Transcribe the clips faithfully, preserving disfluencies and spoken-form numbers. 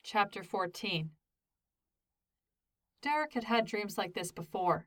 Chapter fourteen. Derek had had dreams like this before.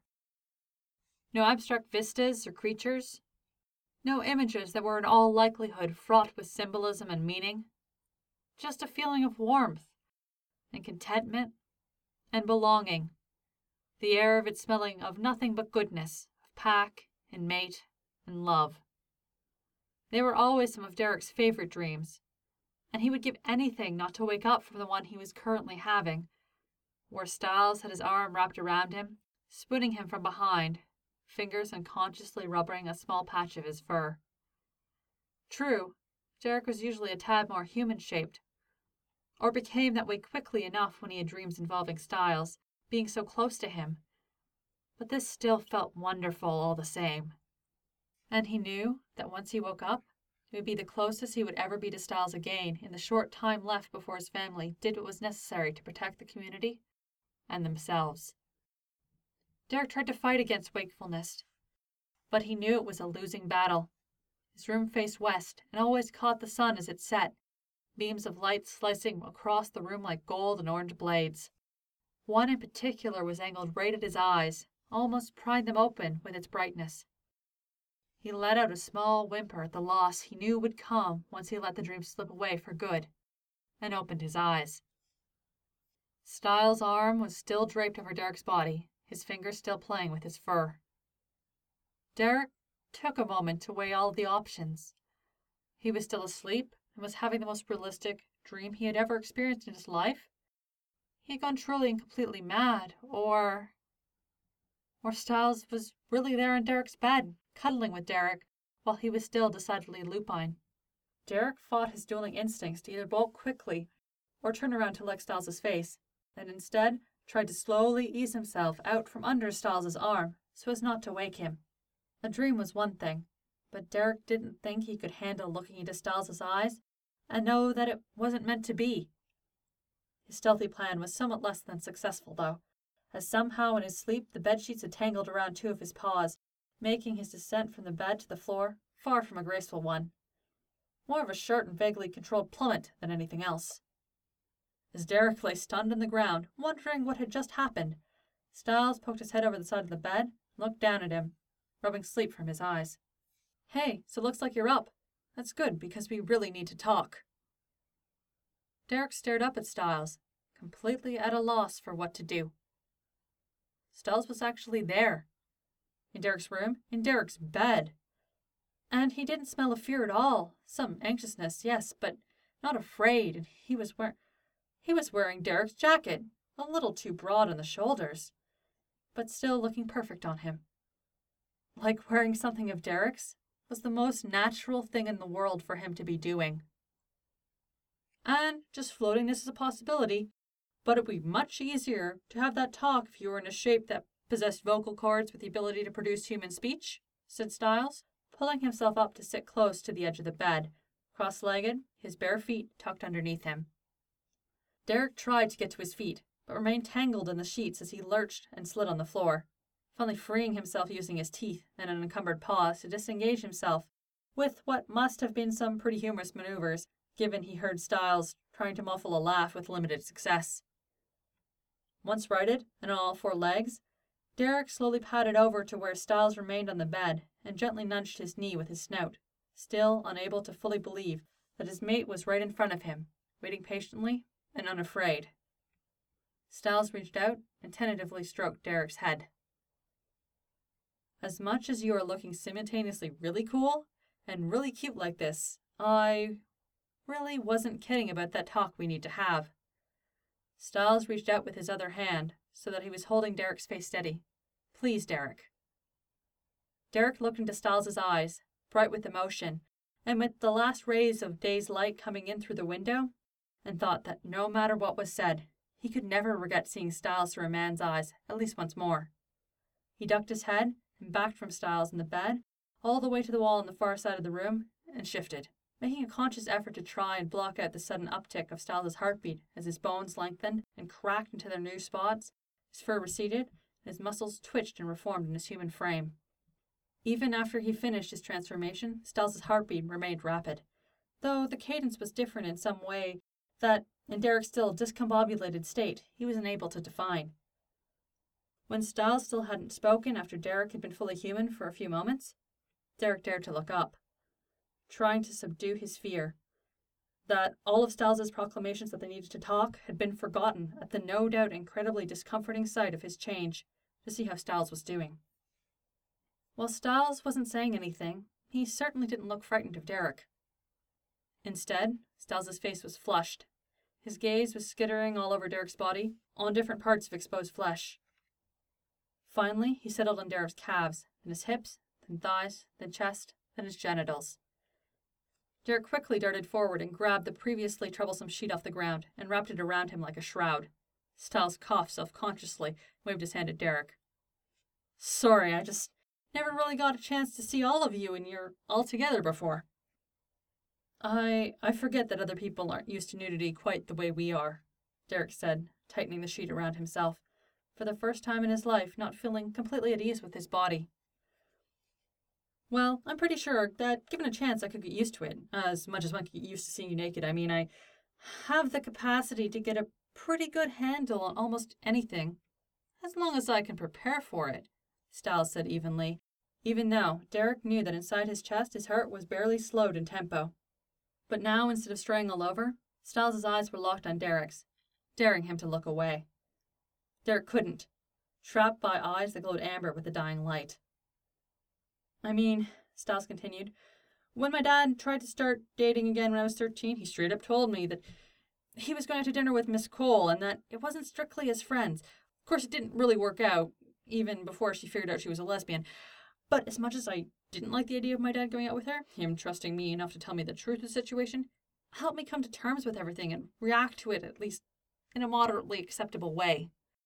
No abstract vistas or creatures. No images that were in all likelihood fraught with symbolism and meaning. Just a feeling of warmth and contentment and belonging. The air of it smelling of nothing but goodness, of pack and mate and love. They were always some of Derek's favorite dreams, and he would give anything not to wake up from the one he was currently having, where Styles had his arm wrapped around him, spooning him from behind, fingers unconsciously rubbing a small patch of his fur. True, Derek was usually a tad more human-shaped, or became that way quickly enough when he had dreams involving Styles, being so close to him, but this still felt wonderful all the same. And he knew that once he woke up, it would be the closest he would ever be to Styles again in the short time left before his family did what was necessary to protect the community and themselves. Derek tried to fight against wakefulness, but he knew it was a losing battle. His room faced west and always caught the sun as it set, beams of light slicing across the room like gold and orange blades. One in particular was angled right at his eyes, almost prying them open with its brightness. He let out a small whimper at the loss he knew would come once he let the dream slip away for good, and opened his eyes. Styles' arm was still draped over Derek's body, his fingers still playing with his fur. Derek took a moment to weigh all the options. He was still asleep and was having the most realistic dream he had ever experienced in his life. He had gone truly and completely mad, or... Or Styles was really there in Derek's bed, cuddling with Derek, while he was still decidedly lupine. Derek fought his dueling instincts to either bolt quickly or turn around to lick Styles' face, and instead tried to slowly ease himself out from under Styles' arm so as not to wake him. A dream was one thing, but Derek didn't think he could handle looking into Styles' eyes and know that it wasn't meant to be. His stealthy plan was somewhat less than successful, though, as somehow in his sleep the bedsheets had tangled around two of his paws, making his descent from the bed to the floor far from a graceful one. More of a short and vaguely controlled plummet than anything else. As Derek lay stunned on the ground, wondering what had just happened, Styles poked his head over the side of the bed and looked down at him, rubbing sleep from his eyes. "Hey, so it looks like you're up. That's good, because we really need to talk." Derek stared up at Styles, completely at a loss for what to do. Styles was actually there. In Derek's room, in Derek's bed. And he didn't smell of fear at all. Some anxiousness, yes, but not afraid, and he was wearing... He was wearing Derek's jacket, a little too broad on the shoulders, but still looking perfect on him. Like wearing something of Derek's was the most natural thing in the world for him to be doing. And just floating this as a possibility, but it would be much easier to have that talk if you were in a shape that possessed vocal cords with the ability to produce human speech, said Styles, pulling himself up to sit close to the edge of the bed, cross-legged, his bare feet tucked underneath him. Derek tried to get to his feet, but remained tangled in the sheets as he lurched and slid on the floor, finally freeing himself using his teeth and an encumbered paws to disengage himself with what must have been some pretty humorous maneuvers, given he heard Styles trying to muffle a laugh with limited success. Once righted and on all four legs, Derek slowly padded over to where Styles remained on the bed and gently nudged his knee with his snout, still unable to fully believe that his mate was right in front of him, waiting patiently and unafraid. Styles reached out and tentatively stroked Derek's head. "As much as you are looking simultaneously really cool and really cute like this, I really wasn't kidding about that talk we need to have." Styles reached out with his other hand so that he was holding Derek's face steady. "Please, Derek." Derek looked into Styles' eyes, bright with emotion, and with the last rays of day's light coming in through the window, and thought that no matter what was said, he could never regret seeing Styles through a man's eyes at least once more. He ducked his head and backed from Styles in the bed, all the way to the wall on the far side of the room, and shifted, making a conscious effort to try and block out the sudden uptick of Styles' heartbeat as his bones lengthened and cracked into their new spots, his fur receded, and his muscles twitched and reformed in his human frame. Even after he finished his transformation, Styles' heartbeat remained rapid, though the cadence was different in some way that in Derek's still discombobulated state, he was unable to define. When Styles still hadn't spoken after Derek had been fully human for a few moments, Derek dared to look up, trying to subdue his fear that all of Styles' proclamations that they needed to talk had been forgotten at the no doubt incredibly discomforting sight of his change, to see how Styles was doing. While Styles wasn't saying anything, he certainly didn't look frightened of Derek. Instead, Styles' face was flushed. His gaze was skittering all over Derek's body, on different parts of exposed flesh. Finally, he settled on Derek's calves, then his hips, then thighs, then chest, then his genitals. Derek quickly darted forward and grabbed the previously troublesome sheet off the ground and wrapped it around him like a shroud. Styles coughed self-consciously and waved his hand at Derek. Sorry, I just never really got a chance to see all of you when you're all together before. I I forget that other people aren't used to nudity quite the way we are, Derek said, tightening the sheet around himself, for the first time in his life not feeling completely at ease with his body. Well, I'm pretty sure that, given a chance, I could get used to it, as much as one could get used to seeing you naked. I mean, I have the capacity to get a pretty good handle on almost anything, as long as I can prepare for it, Styles said evenly, even though Derek knew that inside his chest his heart was barely slowed in tempo. But now, instead of straying all over, Styles' eyes were locked on Derek's, daring him to look away. Derek couldn't, trapped by eyes that glowed amber with the dying light. I mean, Styles continued, when my dad tried to start dating again when I was thirteen, he straight up told me that he was going out to dinner with Miss Cole and that it wasn't strictly as friends. Of course, it didn't really work out, even before she figured out she was a lesbian. But as much as I didn't like the idea of my dad going out with her, him trusting me enough to tell me the truth of the situation, helped me come to terms with everything and react to it, at least in a moderately acceptable way.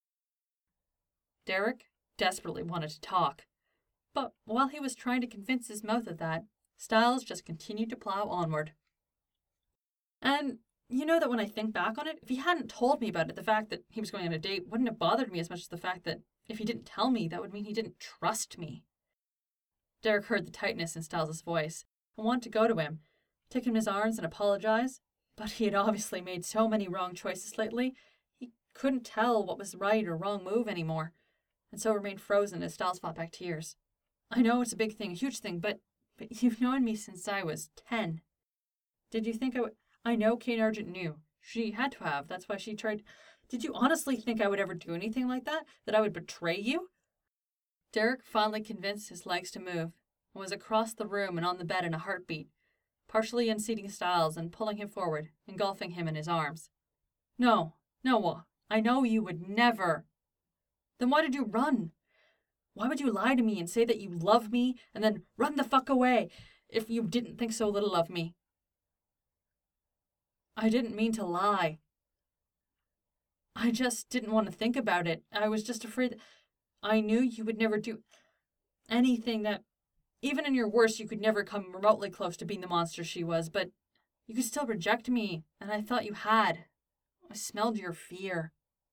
Derek desperately wanted to talk. But while he was trying to convince his mouth of that, Styles just continued to plow onward. And you know that when I think back on it, if he hadn't told me about it, the fact that he was going on a date wouldn't have bothered me as much as the fact that if he didn't tell me, that would mean he didn't trust me. Derek heard the tightness in Styles' voice and wanted to go to him, take him in his arms and apologize, but he had obviously made so many wrong choices lately, he couldn't tell what was right or wrong move anymore, and so remained frozen as Styles fought back tears. I know it's a big thing, a huge thing, but but you've known me since I was ten. Did you think I would... I know Kate Argent knew. She had to have. That's why she tried... Did you honestly think I would ever do anything like that? That I would betray you? Derek finally convinced his legs to move, and was across the room and on the bed in a heartbeat, partially unseating Styles and pulling him forward, engulfing him in his arms. No, no, I know you would never. Then why did you run? Why would you lie to me and say that you love me and then run the fuck away if you didn't think so little of me? I didn't mean to lie. I just didn't want to think about it. I was just afraid that I knew you would never do anything that, even in your worst, you could never come remotely close to being the monster she was, but you could still reject me, and I thought you had. I smelled your fear.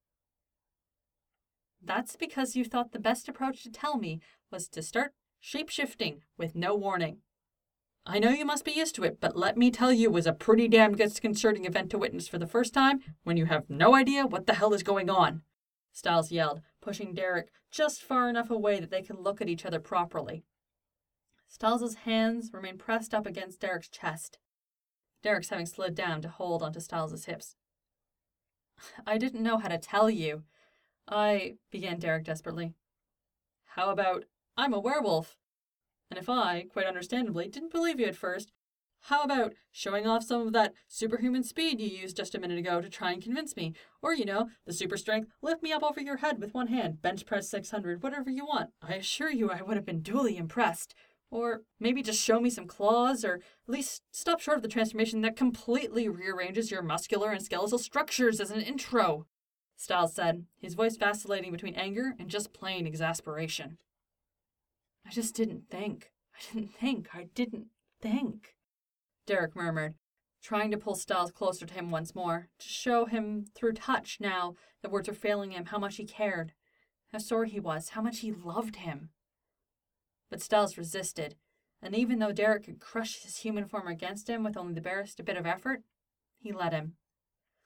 That's because you thought the best approach to tell me was to start shape-shifting with no warning. I know you must be used to it, but let me tell you it was a pretty damn disconcerting event to witness for the first time when you have no idea what the hell is going on, Styles yelled, pushing Derek just far enough away that they could look at each other properly. Styles' hands remained pressed up against Derek's chest, Derek's having slid down to hold onto Styles' hips. I didn't know how to tell you. I, began Derek desperately. How about, I'm a werewolf? And if I, quite understandably, didn't believe you at first, how about showing off some of that superhuman speed you used just a minute ago to try and convince me? Or, you know, the super strength, lift me up over your head with one hand, bench press six hundred, whatever you want. I assure you I would have been duly impressed. Or maybe just show me some claws, or at least stop short of the transformation that completely rearranges your muscular and skeletal structures as an intro, Styles said, his voice vacillating between anger and just plain exasperation. I just didn't think. I didn't think. I didn't think, Derek murmured, trying to pull Styles closer to him once more, to show him through touch now that words were failing him how much he cared, how sorry he was, how much he loved him. But Styles resisted, and even though Derek could crush his human form against him with only the barest bit of effort, he let him.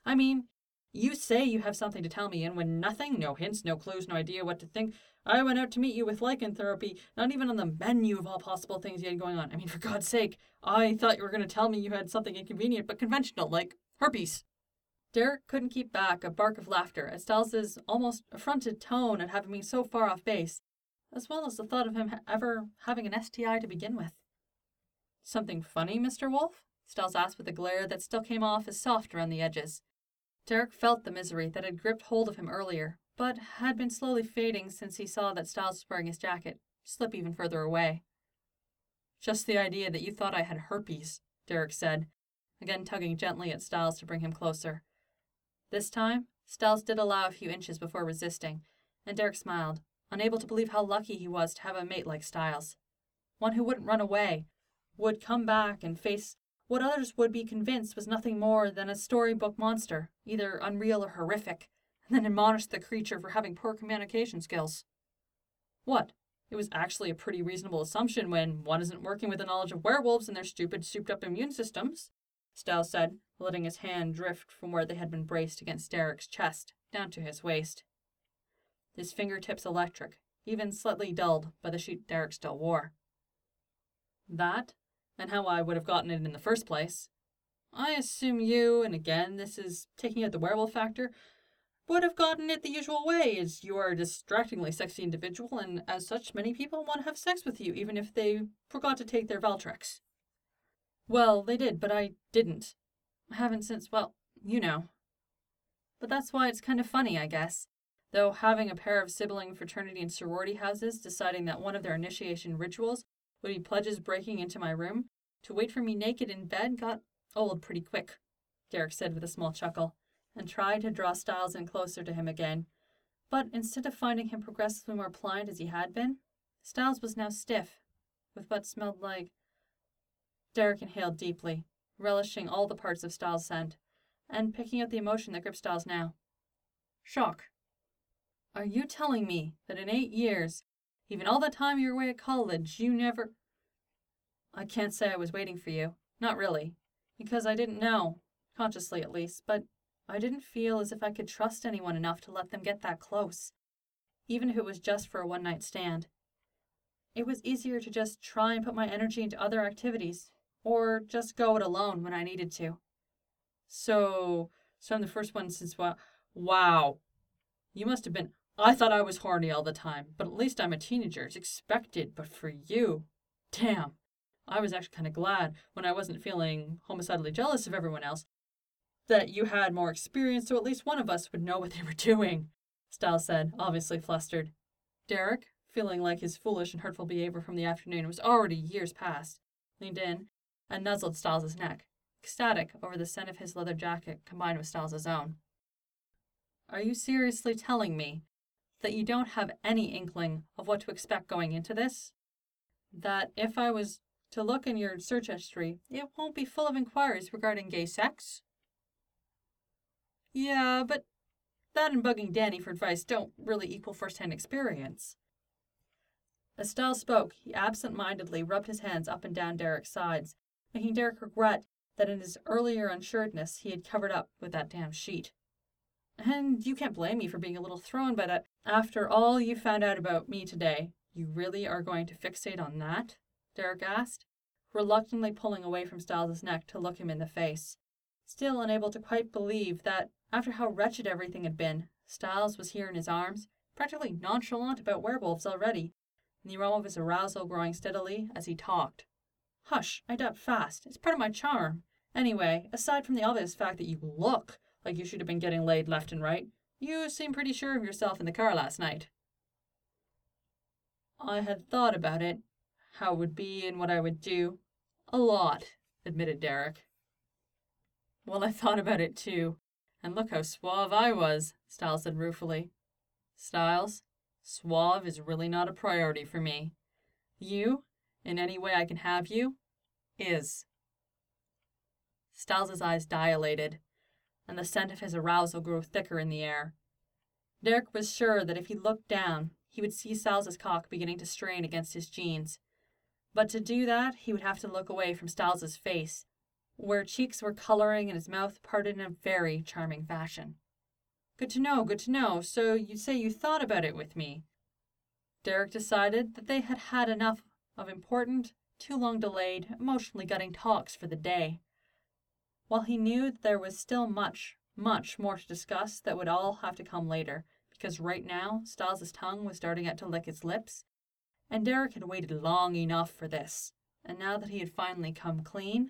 I mean, you say you have something to tell me, and when nothing, no hints, no clues, no idea what to think, I went out to meet you with lycanthropy, not even on the menu of all possible things you had going on. I mean, for God's sake, I thought you were going to tell me you had something inconvenient but conventional, like herpes. Derek couldn't keep back a bark of laughter at Stiles's almost affronted tone at having me so far off base, as well as the thought of him ever having an S T I to begin with. Something funny, Mister Wolf? Stiles asked with a glare that still came off as soft around the edges. Derek felt the misery that had gripped hold of him earlier, but had been slowly fading since he saw that Stiles was wearing his jacket slip even further away. Just the idea that you thought I had herpes, Derek said, again tugging gently at Stiles to bring him closer. This time, Stiles did allow a few inches before resisting, and Derek smiled, unable to believe how lucky he was to have a mate like Stiles. One who wouldn't run away, would come back and face what others would be convinced was nothing more than a storybook monster, either unreal or horrific, and then admonish the creature for having poor communication skills. What? It was actually a pretty reasonable assumption when one isn't working with the knowledge of werewolves and their stupid, souped-up immune systems, Stiles said, letting his hand drift from where they had been braced against Derek's chest, down to his waist. His fingertips electric, even slightly dulled by the sheet Derek still wore. That, and how I would have gotten it in the first place. I assume you, and again, this is taking out the werewolf factor, would have gotten it the usual way, as you are a distractingly sexy individual, and as such, many people want to have sex with you, even if they forgot to take their Valtrex. Well, they did, but I didn't. I haven't since, well, you know. But that's why it's kind of funny, I guess. Though having a pair of sibling fraternity and sorority houses deciding that one of their initiation rituals would be pledges breaking into my room to wait for me naked in bed got old pretty quick, Derek said with a small chuckle, and tried to draw Stiles in closer to him again. But instead of finding him progressively more pliant as he had been, Stiles was now stiff, with what smelled like... Derek inhaled deeply, relishing all the parts of Stiles' scent, and picking out the emotion that gripped Stiles now. Shock. Are you telling me that in eight years, even all that time you were away at college, you never... I can't say I was waiting for you. Not really. Because I didn't know, consciously at least, but I didn't feel as if I could trust anyone enough to let them get that close, even if it was just for a one-night stand. It was easier to just try and put my energy into other activities, or just go it alone when I needed to. So, so I'm the first one since, wow, wow. You must have been, I thought I was horny all the time, but at least I'm a teenager. It's expected, but for you, damn. I was actually kind of glad when I wasn't feeling homicidally jealous of everyone else that you had more experience, so at least one of us would know what they were doing, Stiles said, obviously flustered. Derek, feeling like his foolish and hurtful behavior from the afternoon was already years past, leaned in and nuzzled Stiles' neck, ecstatic over the scent of his leather jacket combined with Stiles' own. Are you seriously telling me that you don't have any inkling of what to expect going into this? That if I was to look in your search history, it won't be full of inquiries regarding gay sex? Yeah, but that and bugging Danny for advice don't really equal first-hand experience. As Stiles spoke, he absent-mindedly rubbed his hands up and down Derek's sides, making Derek regret that in his earlier unsureness he had covered up with that damn sheet. And you can't blame me for being a little thrown by that. After all you found out about me today, you really are going to fixate on that? Derek asked, reluctantly pulling away from Stiles' neck to look him in the face, still unable to quite believe that, after how wretched everything had been, Stiles was here in his arms, practically nonchalant about werewolves already, and the aroma of his arousal growing steadily as he talked. Hush, I doubt fast. It's part of my charm. Anyway, aside from the obvious fact that you look like you should have been getting laid left and right, you seem pretty sure of yourself in the car last night. I had thought about it, how it would be and what I would do. A lot, admitted Derek. Well, I thought about it too, and look how suave I was, Stiles said ruefully. Stiles, suave is really not a priority for me. You, in any way I can have you, is. Stiles' eyes dilated, and the scent of his arousal grew thicker in the air. Derek was sure that if he looked down, he would see Stiles' cock beginning to strain against his jeans. But to do that, he would have to look away from Stiles' face, where cheeks were coloring and his mouth parted in a very charming fashion. Good to know, good to know. So you say you thought about it with me. Derek decided that they had had enough of important, too long delayed, emotionally gutting talks for the day. While he knew that there was still much, much more to discuss that would all have to come later, because right now Styles' tongue was starting out to lick his lips, and Derek had waited long enough for this, and now that he had finally come clean,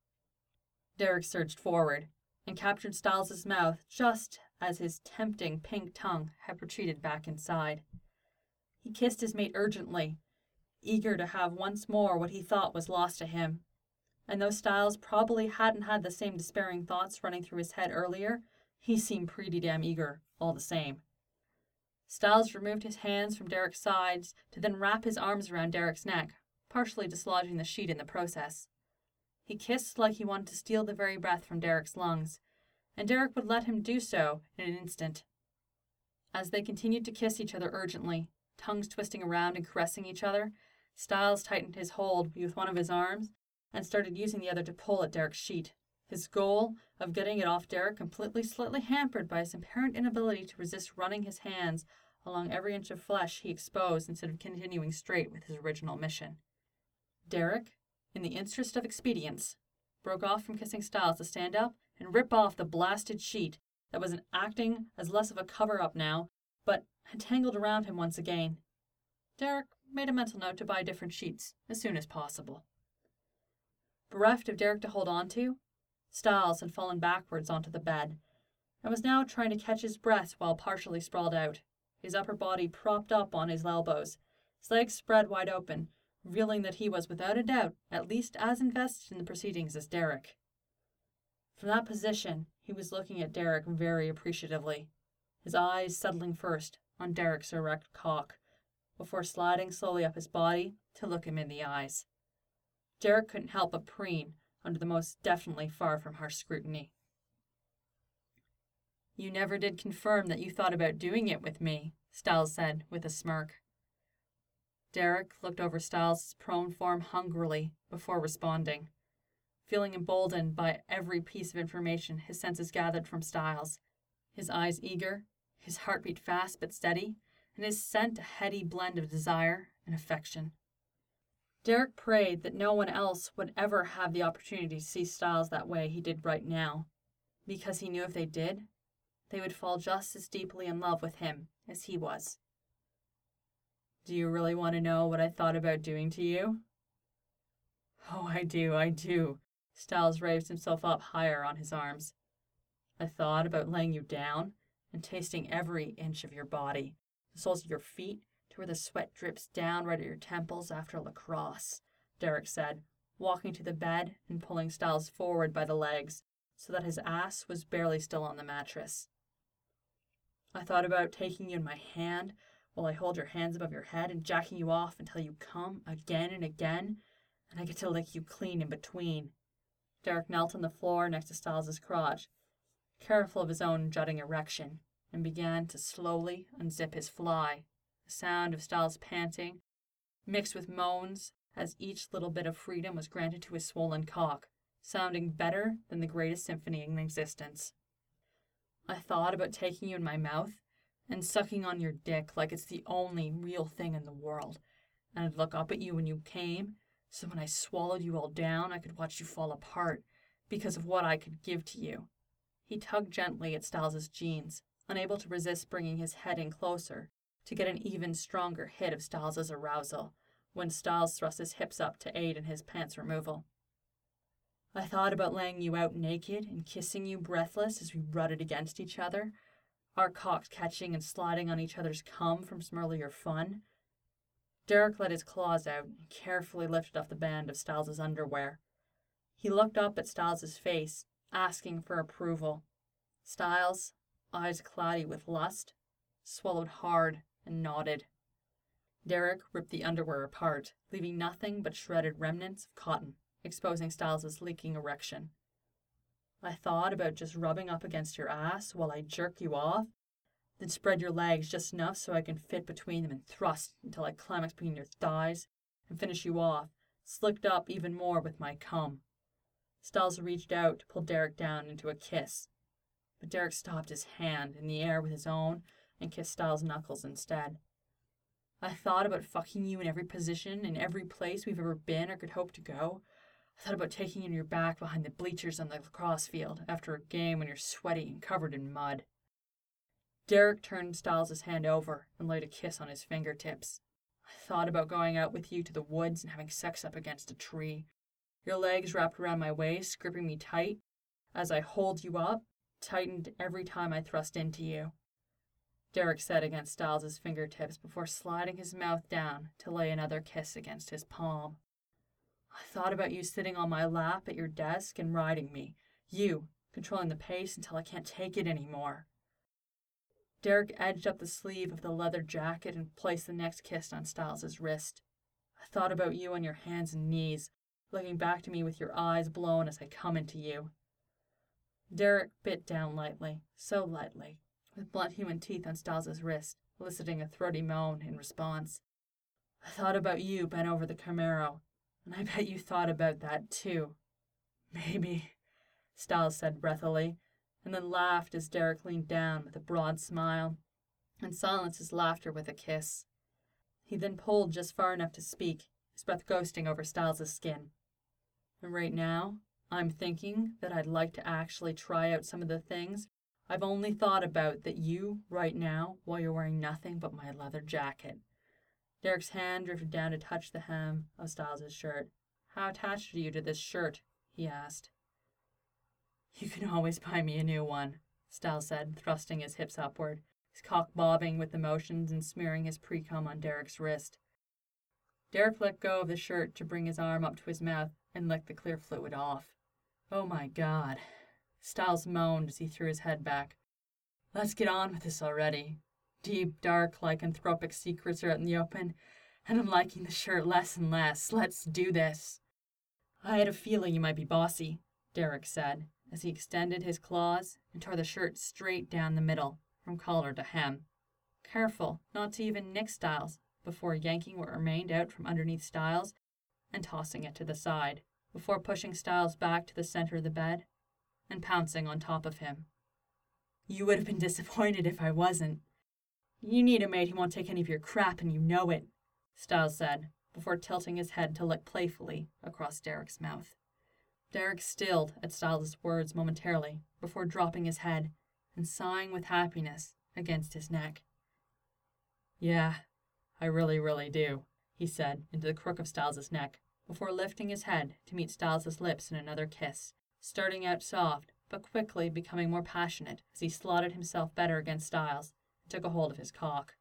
Derek surged forward and captured Styles' mouth just as his tempting pink tongue had retreated back inside. He kissed his mate urgently, eager to have once more what he thought was lost to him. And though Styles probably hadn't had the same despairing thoughts running through his head earlier, he seemed pretty damn eager all the same. Styles removed his hands from Derek's sides to then wrap his arms around Derek's neck, partially dislodging the sheet in the process. He kissed like he wanted to steal the very breath from Derek's lungs, and Derek would let him do so in an instant. As they continued to kiss each other urgently, tongues twisting around and caressing each other, Styles tightened his hold with one of his arms and started using the other to pull at Derek's sheet, his goal of getting it off Derek completely slightly hampered by his apparent inability to resist running his hands along every inch of flesh he exposed instead of continuing straight with his original mission. Derek, in the interest of expedience, broke off from kissing Styles to stand up and rip off the blasted sheet that was acting as less of a cover-up now, but had tangled around him once again. Derek made a mental note to buy different sheets as soon as possible. Bereft of Derek to hold on to, Styles had fallen backwards onto the bed, and was now trying to catch his breath while partially sprawled out, his upper body propped up on his elbows, his legs spread wide open, revealing that he was without a doubt at least as invested in the proceedings as Derek. From that position, he was looking at Derek very appreciatively, his eyes settling first on Derek's erect cock, before sliding slowly up his body to look him in the eyes. Derek couldn't help but preen under the most definitely far from harsh scrutiny. You never did confirm that you thought about doing it with me, Styles said with a smirk. Derek looked over Styles' prone form hungrily before responding, feeling emboldened by every piece of information his senses gathered from Styles, his eyes eager, his heartbeat fast but steady, and his scent a heady blend of desire and affection. Derek prayed that no one else would ever have the opportunity to see Styles that way he did right now, because he knew if they did, they would fall just as deeply in love with him as he was. Do you really want to know what I thought about doing to you? Oh, I do, I do. Styles raised himself up higher on his arms. I thought about laying you down and tasting every inch of your body, the soles of your feet to where the sweat drips down right at your temples after lacrosse, Derek said, walking to the bed and pulling Styles forward by the legs so that his ass was barely still on the mattress. I thought about taking you in my hand while I hold your hands above your head and jacking you off until you come again and again, and I get to lick you clean in between. Derek knelt on the floor next to Styles' crotch, careful of his own jutting erection, and began to slowly unzip his fly, the sound of Styles panting, mixed with moans as each little bit of freedom was granted to his swollen cock, sounding better than the greatest symphony in existence. I thought about taking you in my mouth and sucking on your dick like it's the only real thing in the world, and I'd look up at you when you came, so when I swallowed you all down, I could watch you fall apart because of what I could give to you. He tugged gently at Styles' jeans, unable to resist bringing his head in closer to get an even stronger hit of Styles' arousal when Styles thrust his hips up to aid in his pants removal. I thought about laying you out naked and kissing you breathless as we rutted against each other, our cocks catching and sliding on each other's cum from some earlier fun. Derek let his claws out and carefully lifted off the band of Styles' underwear. He looked up at Styles' face, asking for approval. Styles, eyes cloudy with lust, swallowed hard and nodded. Derek ripped the underwear apart, leaving nothing but shredded remnants of cotton, exposing Styles' leaking erection. I thought about just rubbing up against your ass while I jerk you off, then spread your legs just enough so I can fit between them and thrust until I climax between your thighs and finish you off, slicked up even more with my cum. Styles reached out to pull Derek down into a kiss, but Derek stopped his hand in the air with his own and kissed Styles' knuckles instead. I thought about fucking you in every position, in every place we've ever been or could hope to go. I thought about taking you on your back behind the bleachers on the lacrosse field after a game when you're sweaty and covered in mud. Derek turned Styles' hand over and laid a kiss on his fingertips. I thought about going out with you to the woods and having sex up against a tree. Your legs wrapped around my waist, gripping me tight as I hold you up, tightened every time I thrust into you. Derek said against Styles' fingertips before sliding his mouth down to lay another kiss against his palm. I thought about you sitting on my lap at your desk and riding me, you controlling the pace until I can't take it anymore. Derek edged up the sleeve of the leather jacket and placed the next kiss on Styles' wrist. I thought about you on your hands and knees, looking back to me with your eyes blown as I come into you. Derek bit down lightly, so lightly, with blunt human teeth on Styles' wrist, eliciting a throaty moan in response. I thought about you bent over the Camaro, and I bet you thought about that too. Maybe, Styles said breathily, and then laughed as Derek leaned down with a broad smile and silenced his laughter with a kiss. He then pulled just far enough to speak, his breath ghosting over Styles' skin. And right now, I'm thinking that I'd like to actually try out some of the things I've only thought about that you, right now, while you're wearing nothing but my leather jacket. Derek's hand drifted down to touch the hem of Styles' shirt. How attached are you to this shirt? He asked. You can always buy me a new one, Styles said, thrusting his hips upward, his cock bobbing with the motions and smearing his pre-cum on Derek's wrist. Derek let go of the shirt to bring his arm up to his mouth and lick the clear fluid off. Oh my God, Styles moaned as he threw his head back. Let's get on with this already. Deep, dark, lycanthropic secrets are out in the open, and I'm liking the shirt less and less. Let's do this. I had a feeling you might be bossy, Derek said, as he extended his claws and tore the shirt straight down the middle, from collar to hem. Careful not to even nick Styles before yanking what remained out from underneath Styles and tossing it to the side, before pushing Styles back to the center of the bed and pouncing on top of him. You would have been disappointed if I wasn't. You need a mate who won't take any of your crap, and you know it, Styles said, before tilting his head to lick playfully across Derek's mouth. Derek stilled at Styles' words momentarily before dropping his head and sighing with happiness against his neck. Yeah, I really, really do, he said into the crook of Styles' neck before lifting his head to meet Styles' lips in another kiss, starting out soft but quickly becoming more passionate as he slotted himself better against Styles and took a hold of his cock.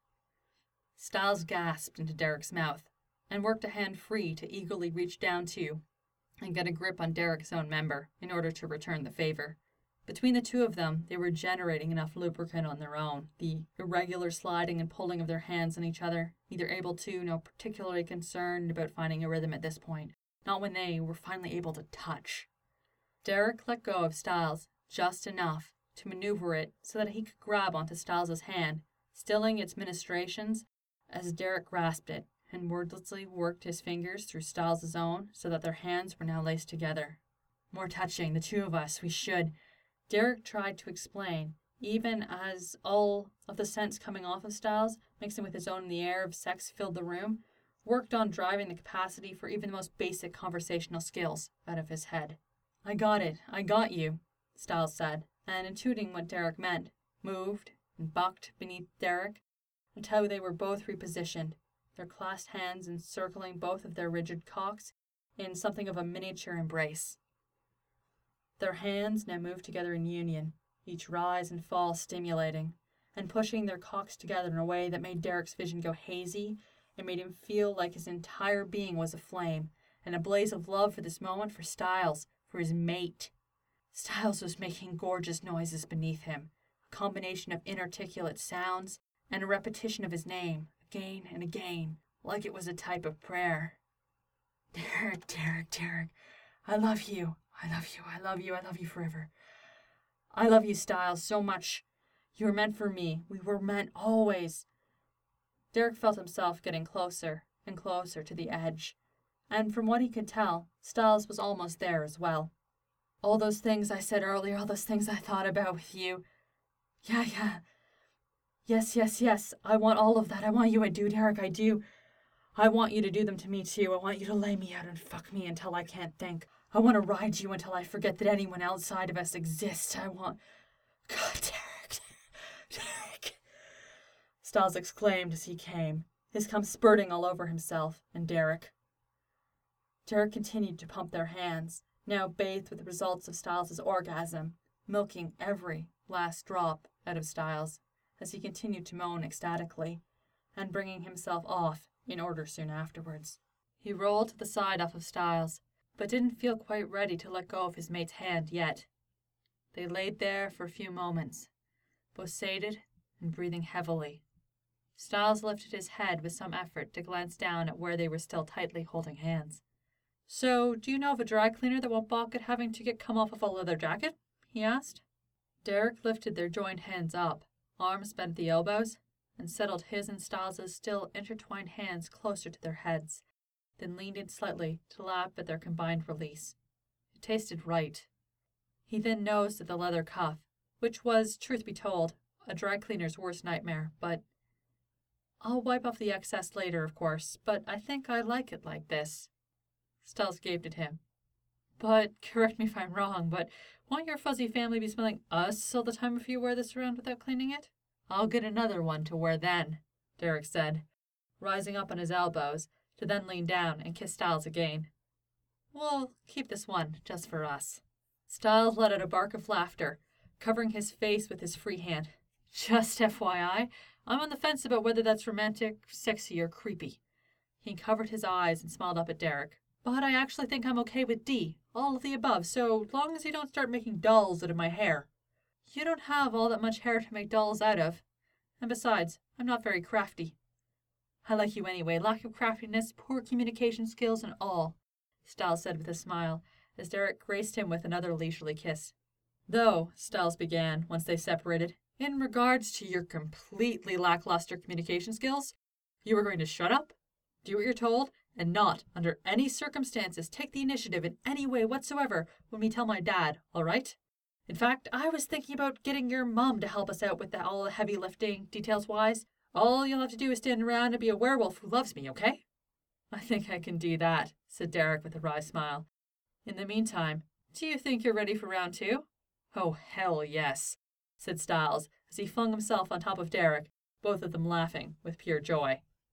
Styles gasped into Derek's mouth and worked a hand free to eagerly reach down to and get a grip on Derek's own member in order to return the favor. Between the two of them, they were generating enough lubricant on their own, the irregular sliding and pulling of their hands on each other, neither able to nor particularly concerned about finding a rhythm at this point, not when they were finally able to touch. Derek let go of Styles just enough to maneuver it so that he could grab onto Styles' hand, stilling its ministrations as Derek grasped it and wordlessly worked his fingers through Styles' own so that their hands were now laced together. More touching, the two of us, we should. Derek tried to explain, even as all of the scents coming off of Styles, mixing with his own in the air of sex filled the room, worked on driving the capacity for even the most basic conversational skills out of his head. I got it, I got you, Styles said, and intuiting what Derek meant, moved and bucked beneath Derek until they were both repositioned, their clasped hands encircling both of their rigid cocks in something of a miniature embrace. Their hands now moved together in union, each rise and fall stimulating, and pushing their cocks together in a way that made Derek's vision go hazy and made him feel like his entire being was aflame, and a blaze of love for this moment for Styles, for his mate. Styles was making gorgeous noises beneath him, a combination of inarticulate sounds and a repetition of his name, again and again, like it was a type of prayer. Derek, Derek, Derek, I love you, I love you, I love you, I love you forever. I love you, Styles, so much. You were meant for me. We were meant always. Derek felt himself getting closer and closer to the edge, and from what he could tell, Styles was almost there as well. All those things I said earlier, all those things I thought about with you. Yeah, yeah. Yes, yes, yes. I want all of that. I want you. I do, Derek. I do. I want you to do them to me, too. I want you to lay me out and fuck me until I can't think. I want to ride you until I forget that anyone outside of us exists. I want... God, Derek. Derek. Stiles exclaimed as he came, his cum spurting all over himself and Derek. Derek continued to pump their hands, now bathed with the results of Stiles' orgasm, milking every last drop out of Stiles as he continued to moan ecstatically, and bringing himself off in order soon afterwards. He rolled to the side off of Stiles, but didn't feel quite ready to let go of his mate's hand yet. They laid there for a few moments, both sated and breathing heavily. Stiles lifted his head with some effort to glance down at where they were still tightly holding hands. So, do you know of a dry cleaner that won't balk at having to get cum off of a leather jacket? He asked. Derek lifted their joined hands up, arms bent at the elbows, and settled his and Stiles' still intertwined hands closer to their heads, then leaned in slightly to lap at their combined release. It tasted right. He then nosed at the leather cuff, which was, truth be told, a dry cleaner's worst nightmare, but... I'll wipe off the excess later, of course, but I think I like it like this. Stiles gaped at him. But, correct me if I'm wrong, but won't your fuzzy family be smelling us all the time if you wear this around without cleaning it? I'll get another one to wear then, Derek said, rising up on his elbows, to then lean down and kiss Stiles again. We'll keep this one just for us. Stiles let out a bark of laughter, covering his face with his free hand. Just F Y I, I'm on the fence about whether that's romantic, sexy, or creepy. He covered his eyes and smiled up at Derek. But I actually think I'm okay with D, all of the above, so long as you don't start making dolls out of my hair. You don't have all that much hair to make dolls out of. And besides, I'm not very crafty. I like you anyway, lack of craftiness, poor communication skills, and all, Stiles said with a smile, as Derek graced him with another leisurely kiss. Though, Stiles began, once they separated, in regards to your completely lackluster communication skills, you are going to shut up, do what you're told, and not, under any circumstances, take the initiative in any way whatsoever when we tell my dad, all right? In fact, I was thinking about getting your mom to help us out with the, all the heavy lifting, details-wise. All you'll have to do is stand around and be a werewolf who loves me, okay? I think I can do that, said Derek with a wry smile. In the meantime, do you think you're ready for round two? Oh, hell yes, said Stiles as he flung himself on top of Derek, both of them laughing with pure joy.